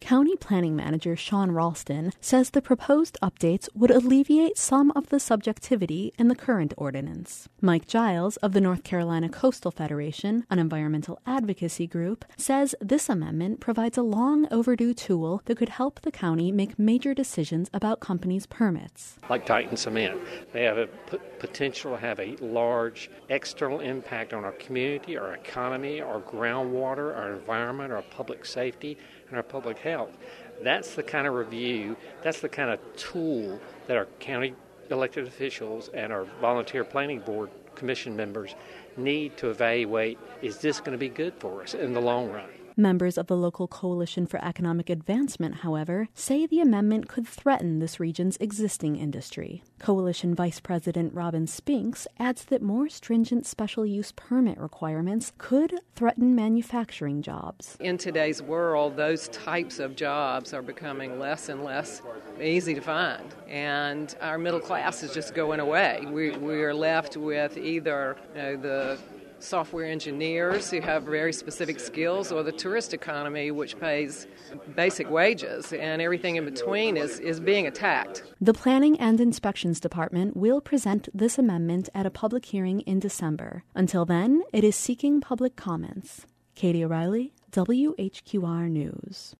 County Planning Manager Sean Ralston says the proposed updates would alleviate some of the subjectivity in the current ordinance. Mike Giles of the North Carolina Coastal Federation, an environmental advocacy group, says this amendment provides a long overdue tool that could help the county make major decisions about companies' permits. Like Titan Cement, they have a potential to have a large external impact on our community, our economy, our groundwater, our environment, our public safety, and our public health. That's the kind of review, that's the kind of tool that our county elected officials and our volunteer planning board commission members need to evaluate, is this going to be good for us in the long run? Members of the local Coalition for Economic Advancement, however, say the amendment could threaten this region's existing industry. Coalition Vice President Robin Spinks adds that more stringent special use permit requirements could threaten manufacturing jobs. In today's world, those types of jobs are becoming less and less easy to find, and our middle class is just going away. We are left with either the software engineers who have very specific skills, or the tourist economy, which pays basic wages, and everything in between is being attacked. The Planning and Inspections Department will present this amendment at a public hearing in December. Until then, it is seeking public comments. Katie O'Reilly, WHQR News.